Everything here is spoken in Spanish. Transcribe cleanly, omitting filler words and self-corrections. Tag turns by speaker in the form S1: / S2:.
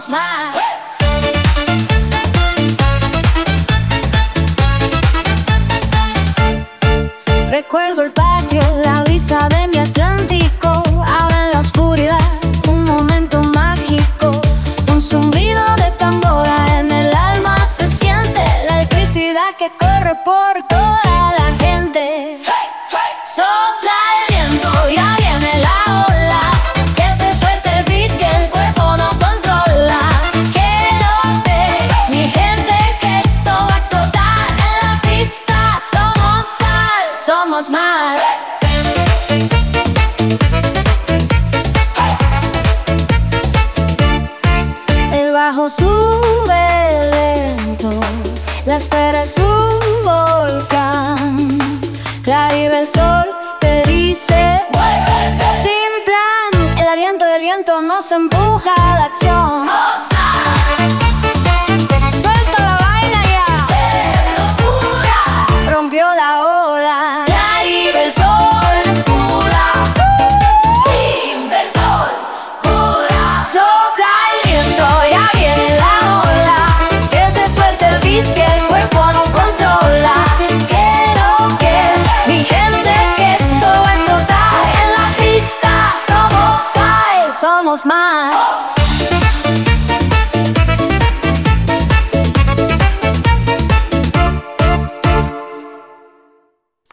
S1: somos más. Recuerdo el patio, la brisa de mi Atlántico. Ahora en la oscuridad, un momento mágico. Un zumbido de tambora en el alma se siente. La electricidad que corre por toda la gente. Sopla el viento, ya viene la ola. Que se suelte el beat que el cuerpo no controla. Que lo ve mi gente, que esto va a explotar en la pista. Somos sal, somos más. El bajo sube lento, la espera es un volcán. Caribe el sol te dice muévete. Sin plan, el aliento del viento nos empuja a la acción. Suelta la vaina ya, ¡qué locura! Rompió la ola. Caribe el sol pura, inversor pura. Sopla el viento, ya viene la ola. Que se suelte el beat que el cuerpo no controla. Somos más.